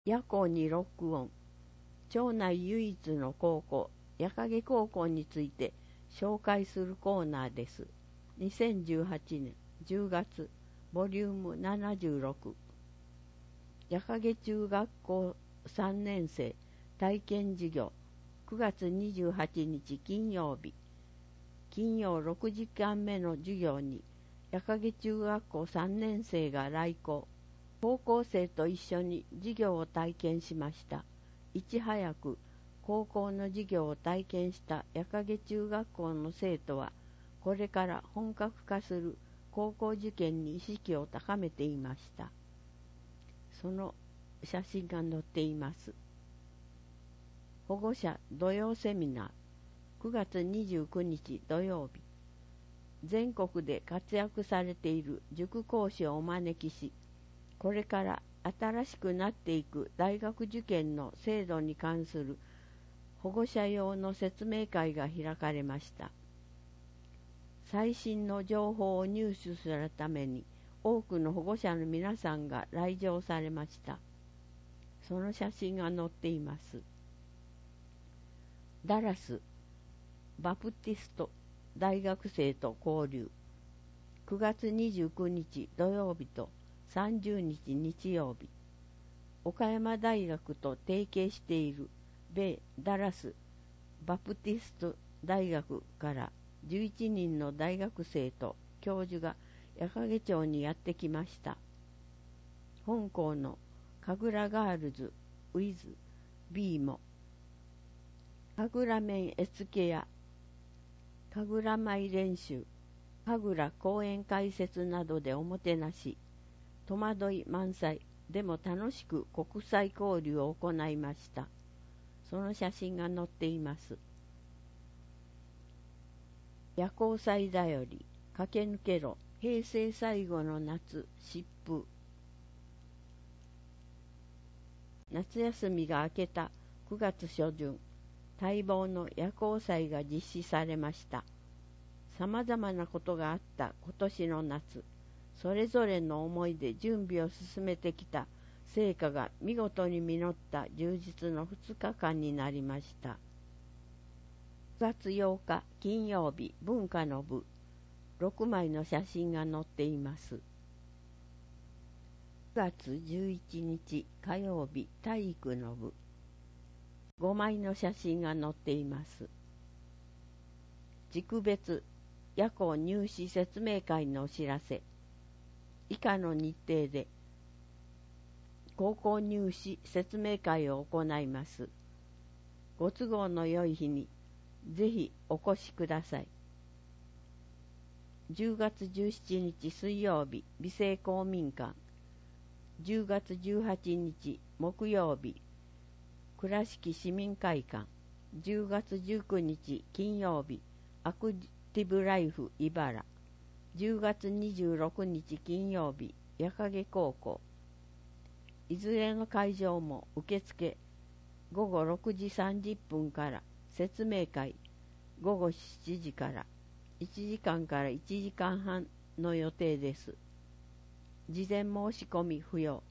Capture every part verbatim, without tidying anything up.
夜校にロックオン。町内唯一の高校、矢影高校について紹介するコーナーです。にせんじゅうはちねんじゅうがつ、ボリュームななじゅうろく。矢影中学校さんねん生体験授業、くがつにじゅうはちにち金曜日。金曜ろくじかんめの授業に、矢影中学校さんねん生が来校。高校生と一緒に授業を体験しました。いち早く高校の授業を体験した矢影中学校の生徒は、これから本格化する高校受験に意識を高めていました。その写真が載っています。保護者土曜セミナー、くがつにじゅうくにち土曜日。全国で活躍されている塾講師をお招きし、これから新しくなっていく大学受験の制度に関する保護者用の説明会が開かれました。最新の情報を入手するために多くの保護者の皆さんが来場されました。その写真が載っています。ダラスバプティスト大学生と交流、くがつにじゅうくにち土曜日とさんじゅうにち日曜日。岡山大学と提携している米ダラスバプティスト大学からじゅういちにんの大学生と教授が矢掛町にやってきました。本校の神楽ガールズウィズ B も神楽面絵付けや神楽舞練習、神楽講演解説などでおもてなし、戸惑い満載でも楽しく国際交流を行いました。その写真が載っています。夜行祭だより駆け抜けろ、平成最後の夏疾風。夏休みが明けたくがつしょじゅん、待望の夜行祭が実施されました。さまざまなことがあった今年の夏、それぞれの思いで準備を進めてきた成果が見事に実った充実のふつかかんになりました。くがつようか金曜日文化の部、ろくまいの写真が載っています。くがつじゅういちにち火曜日体育の部、ごまいの写真が載っています。塾別夜校入試説明会のお知らせ。以下の日程で高校入試説明会を行います。ご都合の良い日にぜひお越しください。じゅうがつじゅうしちにち水曜日美星公民館、じゅうがつじゅうはちにち木曜日倉敷市民会館、じゅうがつじゅうくにち金曜日アクティブライフ茨、じゅうがつにじゅうろくにち金曜日矢掛高校。いずれの会場も受付ごごろくじさんじゅっぷんから説明会ごごしちじからいちじかんからいちじかんはんの予定です。事前申し込み不要。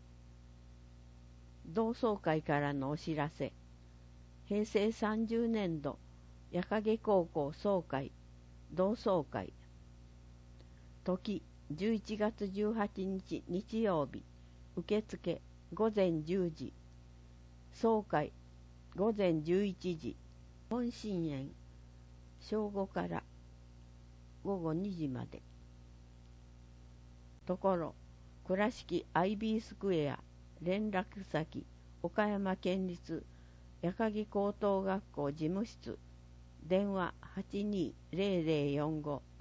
同窓会からのお知らせ。へいせいさんじゅうねんど矢掛高校総会同窓会、時じゅういちがつじゅうはちにち日曜日、受付ごぜんじゅうじ、総会ごぜんじゅういちじ、本心園正午からごごにじまで。ところ倉敷アイビースクエア、連絡先岡山県立矢掛高等学校事務室、電話 はちにーぜろぜろよんご